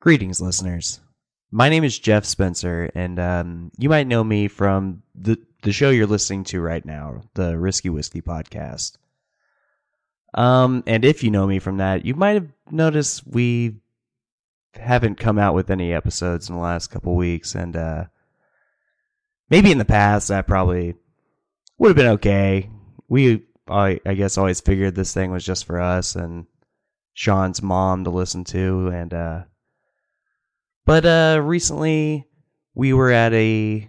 Greetings, listeners. My name is Jeff Spencer, and you might know me from the show you're listening to right now, the Risky Whiskey podcast. And if you know me from that, you might have noticed we haven't come out with any episodes in the last couple weeks, and maybe in the past that probably would have been okay. I guess, always figured this thing was just for us and Sean's mom to listen to, and But recently we were at a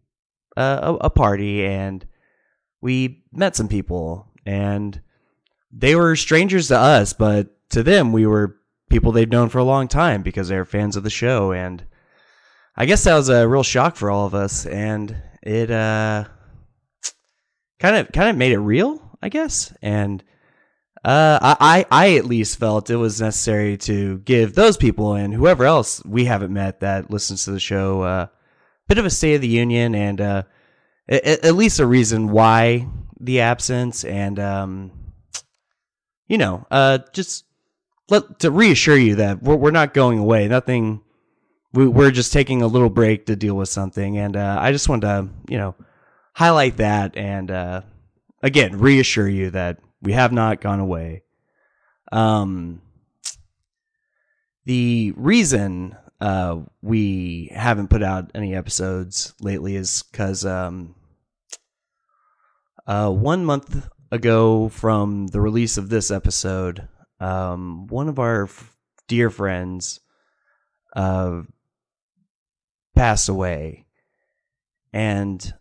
party and we met some people, and they were strangers to us, but to them we were people they'd known for a long time because they were fans of the show. And I guess that was a real shock for all of us, and it kind of made it real, I guess. And I at least felt it was necessary to give those people and whoever else we haven't met that listens to the show a bit of a State of the Union, and at least a reason why the absence, and just to reassure you that we're not going away. Nothing. We're just taking a little break to deal with something, and I just wanted to highlight that, and again reassure you that we have not gone away. The reason we haven't put out any episodes lately is because 1 month ago from the release of this episode, one of our dear friends passed away. And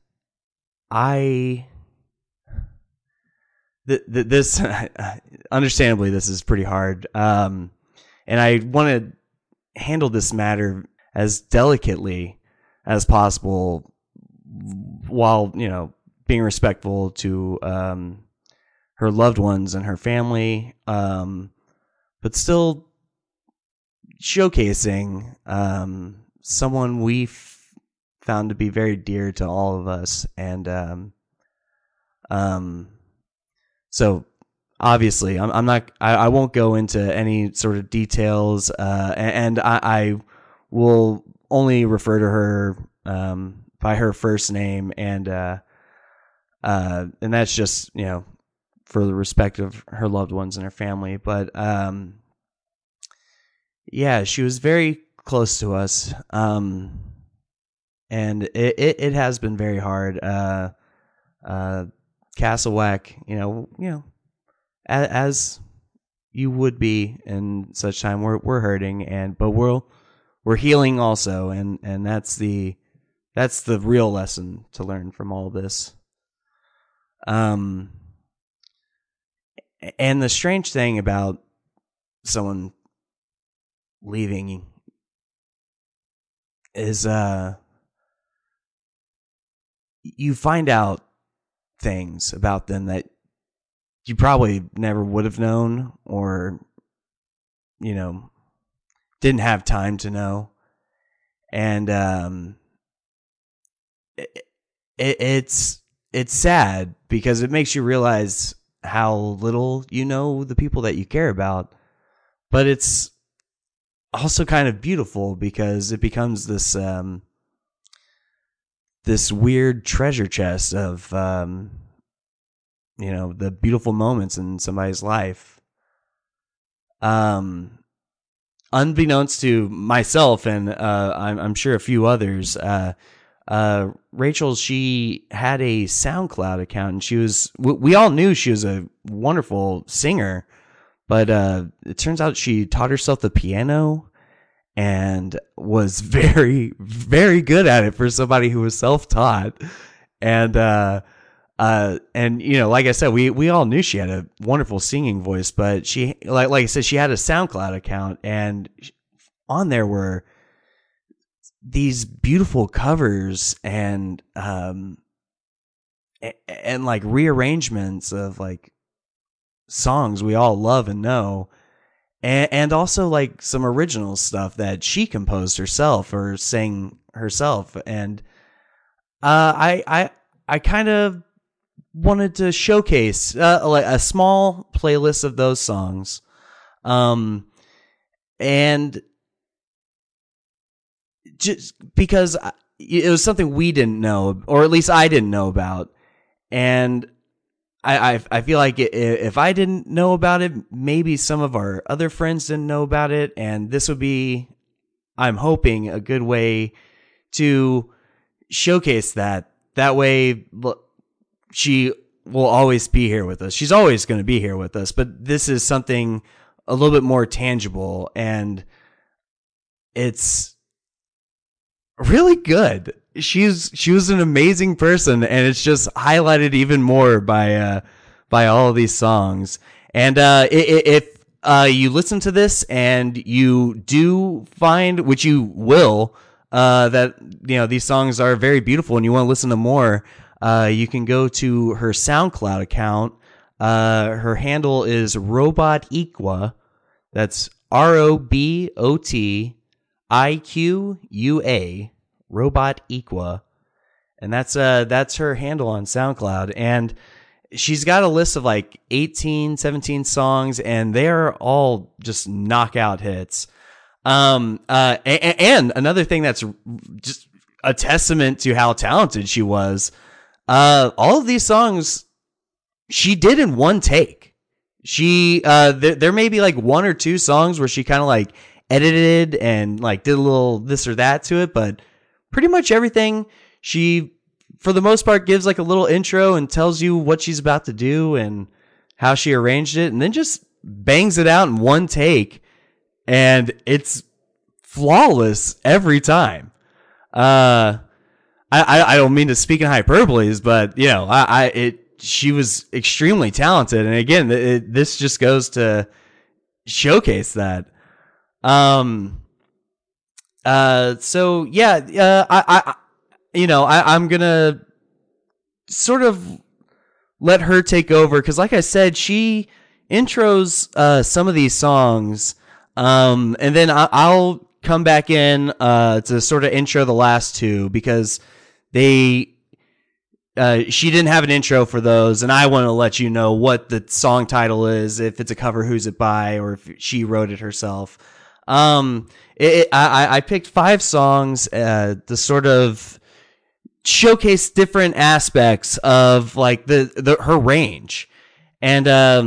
this understandably, this is pretty hard, and I want to handle this matter as delicately as possible, while being respectful to her loved ones and her family, but still showcasing someone we found to be very dear to all of us. And so obviously I won't go into any sort of details, and I will only refer to her by her first name, and that's just for the respect of her loved ones and her family. But yeah, she was very close to us, and it has been very hard. Castlewack, as you would be in such time, we're hurting, but we're healing also, and that's the real lesson to learn from all this. And the strange thing about someone leaving is you find out things about them that you probably never would have known, or didn't have time to know. And it's sad because it makes you realize how little you know the people that you care about, but it's also kind of beautiful because it becomes this this weird treasure chest of the beautiful moments in somebody's life. Unbeknownst to myself, and I'm sure a few others, Rachel, she had a SoundCloud account, and we all knew she was a wonderful singer, but it turns out she taught herself the piano and was very, very good at it for somebody who was self-taught. And like I said, we all knew she had a wonderful singing voice, but she, like I said, she had a SoundCloud account, and on there were these beautiful covers and like rearrangements of like songs we all love and know. And also like some original stuff that she composed herself or sang herself. And I kind of wanted to showcase like a small playlist of those songs. And just because it was something we didn't know, or at least I didn't know about. And I feel like if I didn't know about it, maybe some of our other friends didn't know about it. And this would be, I'm hoping, a good way to showcase that. That way, she will always be here with us. She's always going to be here with us. But this is something a little bit more tangible, and it's really good. She was an amazing person, and it's just highlighted even more by all of these songs. And if you listen to this and you do find, which you will, that these songs are very beautiful, and you want to listen to more, you can go to her SoundCloud account. Her handle is Robot Equa. That's ROBOTIQUA, Robot Equa, and that's her handle on SoundCloud. And she's got a list of like 18, 17 songs, and they're all just knockout hits. And another thing that's just a testament to how talented she was, all of these songs she did in one take. There may be like one or two songs where she kind of like edited and like did a little this or that to it, but pretty much everything she, for the most part, gives like a little intro and tells you what she's about to do and how she arranged it, and then just bangs it out in one take, and it's flawless every time. I don't mean to speak in hyperboles, but she was extremely talented, and again, this just goes to showcase that. So yeah, I'm gonna sort of let her take over, because like I said, she intros some of these songs, and then I'll come back in to sort of intro the last two, because she didn't have an intro for those, and I want to let you know what the song title is, if it's a cover, who's it by, or if she wrote it herself. I picked 5 songs to sort of showcase different aspects of like her range, and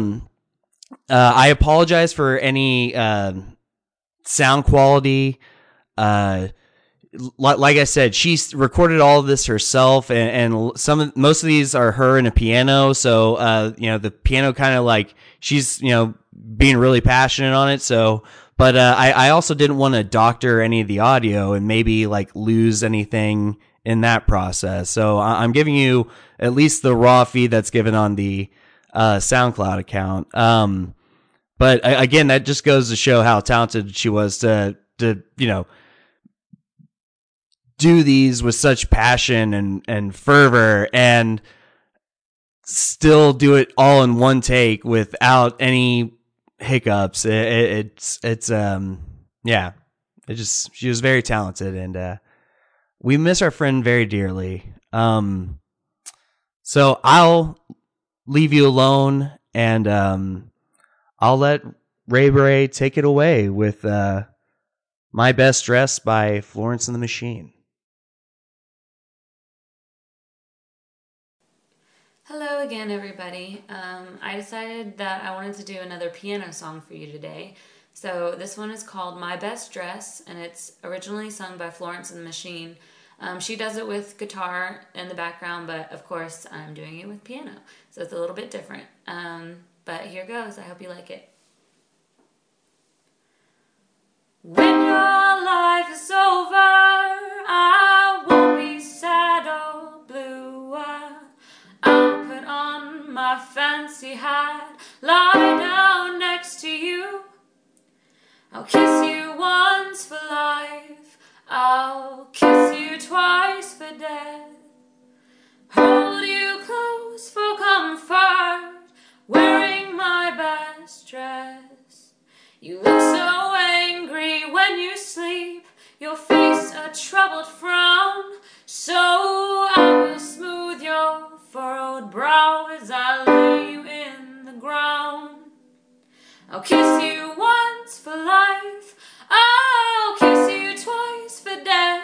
I apologize for any sound quality. Like I said, she's recorded all of this herself, and most of these are her and a piano. So the piano kind of like she's being really passionate on it. So. But I also didn't want to doctor any of the audio and maybe like lose anything in that process. So I'm giving you at least the raw feed that's given on the SoundCloud account. But again, that just goes to show how talented she was to do these with such passion and fervor, and still do it all in one take without any hiccups. She was very talented, and we miss our friend very dearly. So I'll leave you alone, and I'll let Ray Bray take it away with My Best Dress by Florence and the Machine. Hello again, everybody. I decided that I wanted to do another piano song for you today. So this one is called My Best Dress, and it's originally sung by Florence and the Machine. She does it with guitar in the background, but of course I'm doing it with piano, so it's a little bit different. But here goes. I hope you like it. When your life is over, I won't be sad or blue. I'll put on my fancy hat, lie down next to you. I'll kiss you once for life, I'll kiss you twice for death. Hold you close for comfort, wearing my best dress. You look so angry when you sleep, your face a troubled frown. So I will smooth your furrowed brow as I lay you in the ground. I'll kiss you once for life, I'll kiss you twice for death.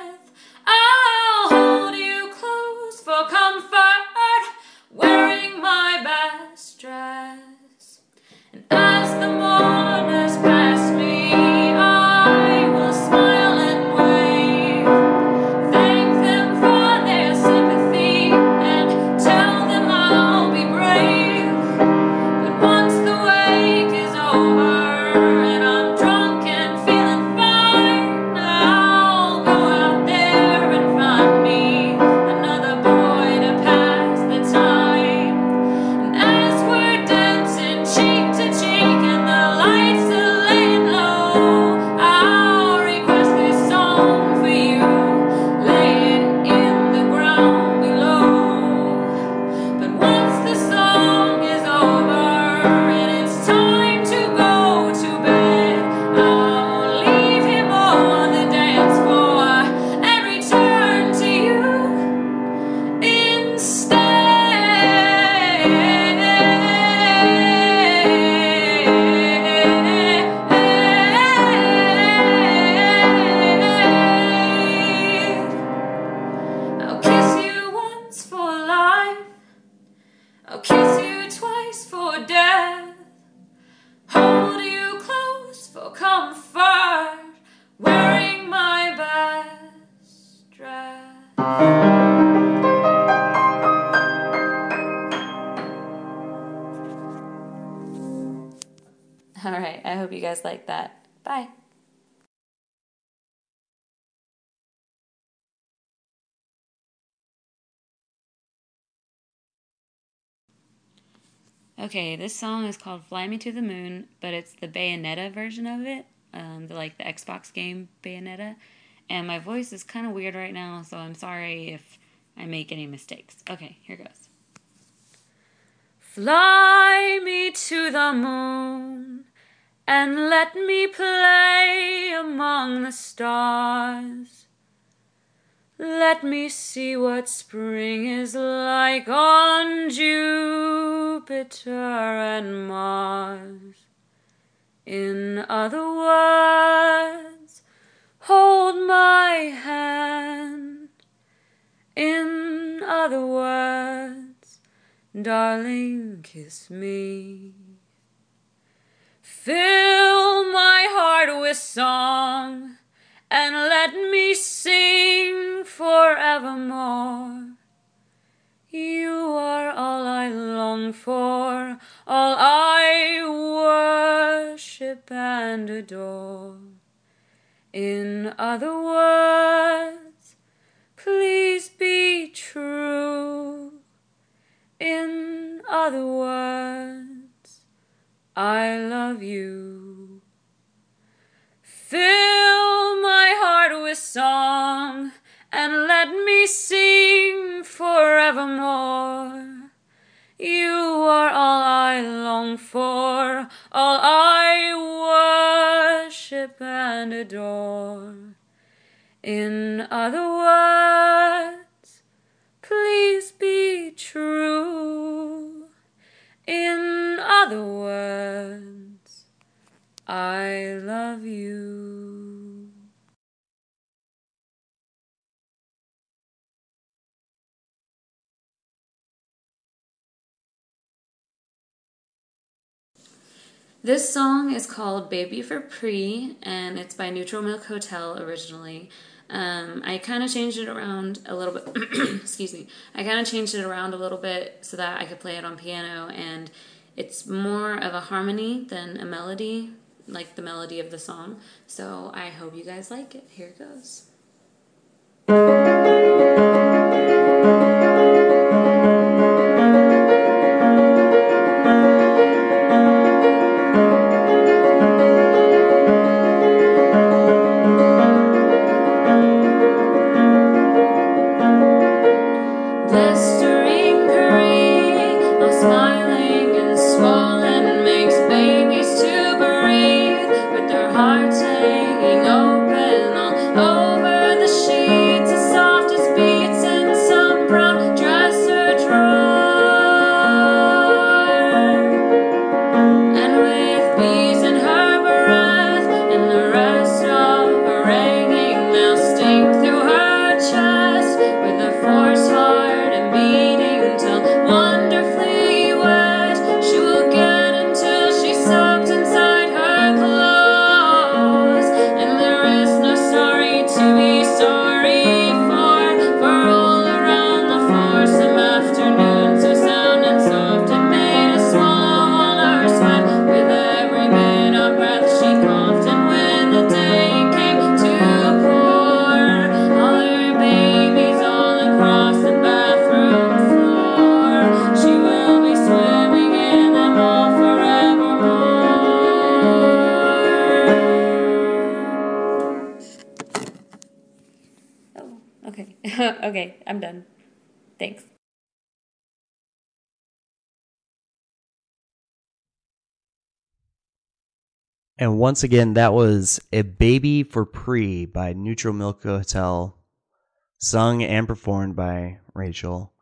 hope you guys like that. Bye. Okay, this song is called Fly Me to the Moon, but it's the Bayonetta version of it, the Xbox game Bayonetta. And my voice is kind of weird right now, so I'm sorry if I make any mistakes. Okay, here goes. Fly me to the moon and let me play among the stars. Let me see what spring is like on Jupiter and Mars. In other words, hold my hand. In other words, darling, kiss me. Fill my heart with song and let me sing forevermore. You are all I long for, all I worship and adore. In other words, please be true. In other words, I love you. Fill my heart with song and let me sing forevermore. You are all I long for, all I worship and adore. In other words, please be true. In other words, I love you. This song is called Baby for Pre, and it's by Neutral Milk Hotel originally. I kind of changed it around a little bit. Excuse me. I kind of changed it around a little bit so that I could play it on piano, and it's more of a harmony than a melody, like the melody of the song. So I hope you guys like it. Here it goes. Okay, I'm done. Thanks. And once again, that was A Baby for Pre by Neutral Milk Hotel, sung and performed by Rachel.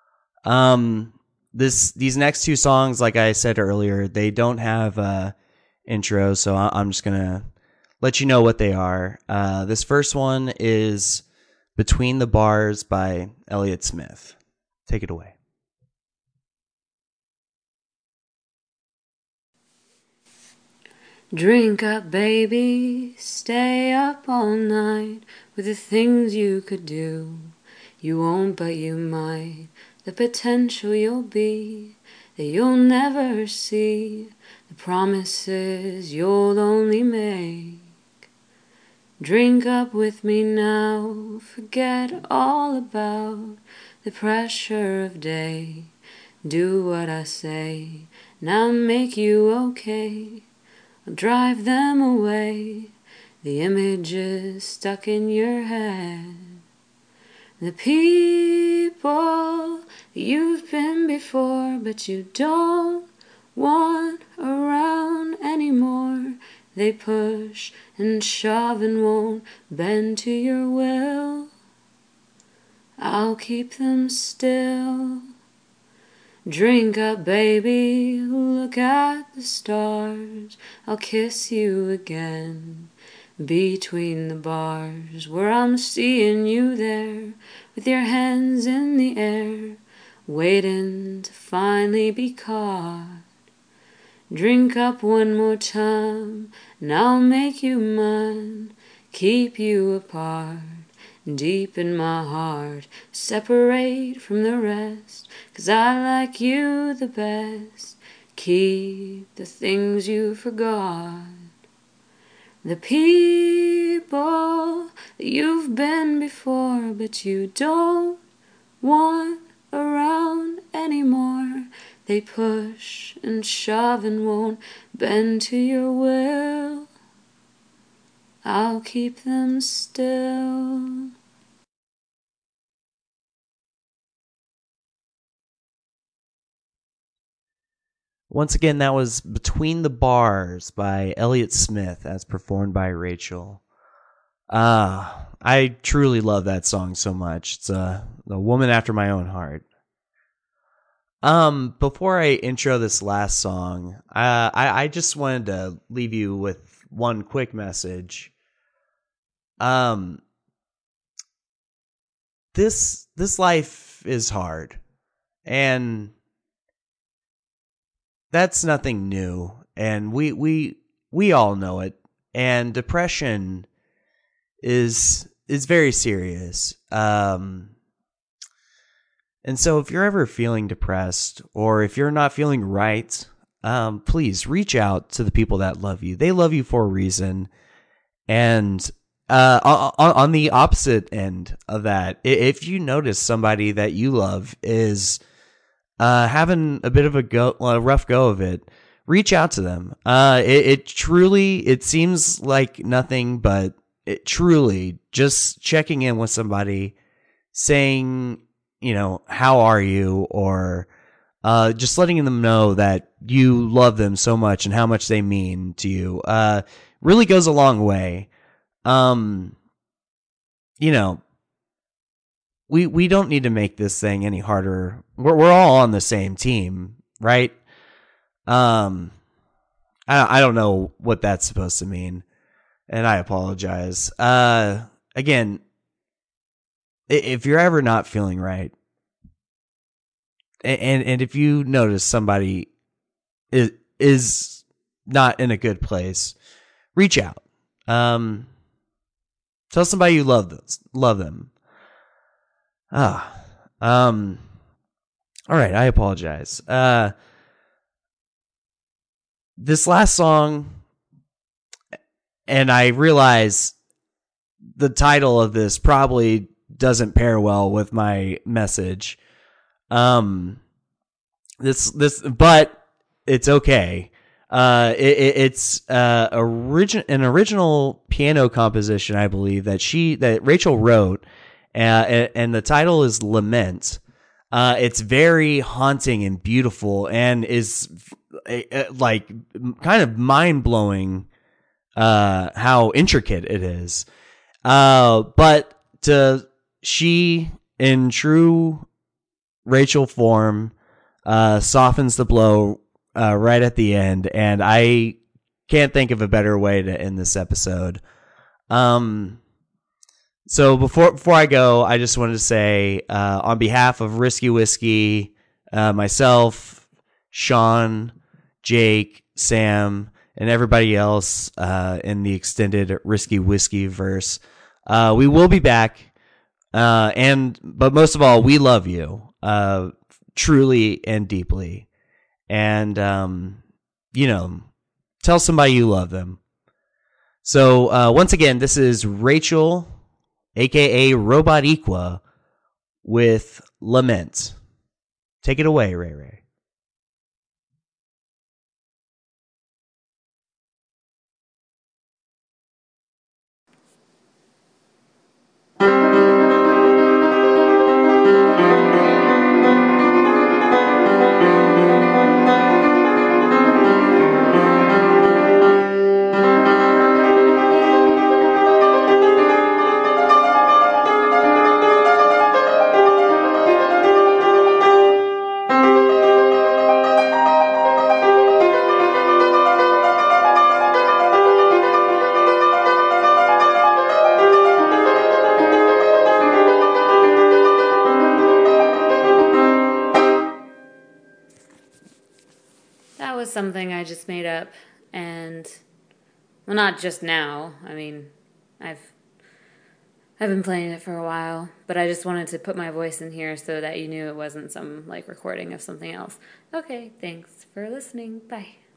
These next two songs, like I said earlier, they don't have intro, so I'm just gonna let you know what they are. This first one is Between the Bars by Elliott Smith. Take it away. Drink up, baby, stay up all night with the things you could do. You won't, but you might. The potential you'll be that you'll never see. the promises you'll only make. Drink up with me now, forget all about the pressure of day. Do what I say, now make you okay. I'll drive them away, the images stuck in your head. The people you've been before, but you don't want around anymore. They push and shove and won't bend to your will. I'll keep them still. Drink up, baby, look at the stars. I'll kiss you again between the bars, where I'm seeing you there with your hands in the air, waiting to finally be caught. Drink up one more time, and I'll make you mine, keep you apart, deep in my heart, separate from the rest, 'cause I like you the best. Keep the things you forgot. The people that you've been before, but you don't want around anymore. They push and shove and won't bend to your will. I'll keep them still. Once again, that was Between the Bars by Elliott Smith, as performed by Rachel. I truly love that song so much. It's a woman after my own heart. Before I intro this last song, I just wanted to leave you with one quick message. This life is hard, and that's nothing new, and we all know it. And depression is very serious. And so if you're ever feeling depressed, or if you're not feeling right, please reach out to the people that love you. They love you for a reason. And on the opposite end of that, if you notice somebody that you love is having a bit of a rough go of it, reach out to them. It seems like nothing, but it truly just checking in with somebody, saying, how are you? Or just letting them know that you love them so much and how much they mean to you really goes a long way. We don't need to make this thing any harder. We're all on the same team, right? I don't know what that's supposed to mean, and I apologize. Again, if you're ever not feeling right, and if you notice somebody is not in a good place, reach out. Tell somebody you love them. All right, I apologize. This last song, and I realize the title of this probably doesn't pair well with my message. But it's okay. It's an original piano composition, I believe, that Rachel wrote, and the title is Lament. It's very haunting and beautiful, and is like kind of mind blowing how intricate it is. But she, in true Rachel form, softens the blow right at the end, and I can't think of a better way to end this episode. So before I go, I just wanted to say, on behalf of Risky Whiskey, myself, Sean, Jake, Sam, and everybody else in the extended Risky Whiskey verse, we will be back. But most of all, we love you, truly and deeply. And tell somebody you love them. So once again, this is Rachel, aka Robot Equa, with Lament. Take it away, Ray Ray. That was something I just made up, and well, not just now. I mean, I've been playing it for a while, but I just wanted to put my voice in here so that you knew it wasn't some like recording of something else. Okay, thanks for listening. Bye.